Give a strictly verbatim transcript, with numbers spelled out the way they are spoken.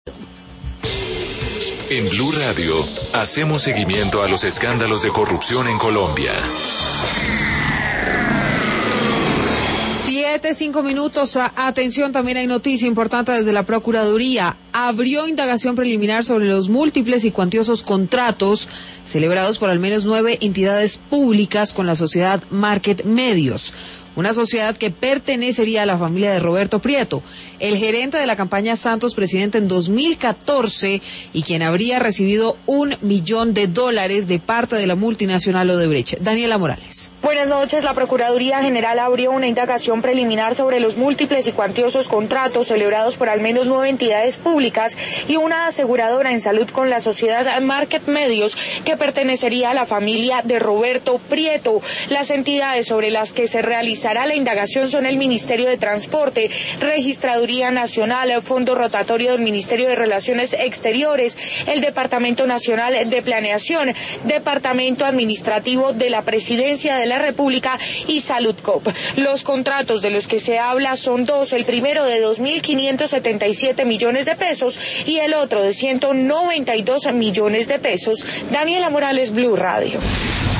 En Blue Radio, hacemos seguimiento a los escándalos de corrupción en Colombia. Siete, cinco minutos. Atención, también hay noticia importante desde la Procuraduría. Abrió indagación preliminar sobre los múltiples y cuantiosos contratos celebrados por al menos nueve entidades públicas con la sociedad Market Medios, una sociedad que pertenecería a la familia de Roberto Prieto, el gerente de la campaña Santos Presidente en dos mil catorce y quien habría recibido un millón de dólares de parte de la multinacional Odebrecht. Daniela Morales. Buenas noches. La Procuraduría General abrió una indagación preliminar sobre los múltiples y cuantiosos contratos celebrados por al menos nueve entidades públicas y una aseguradora en salud con la sociedad Market Medios que pertenecería a la familia de Roberto Prieto. Las entidades sobre las que se realizará la indagación son el Ministerio de Transporte, Registraduría Nacional, el Fondo Rotatorio del Ministerio de Relaciones Exteriores, el Departamento Nacional de Planeación, Departamento Administrativo de la Presidencia de la República y Saludcop. Los contratos de los que se habla son dos, el primero de dos mil quinientos setenta y siete millones de pesos y el otro de ciento noventa y dos millones de pesos. Daniela Morales, Blue Radio.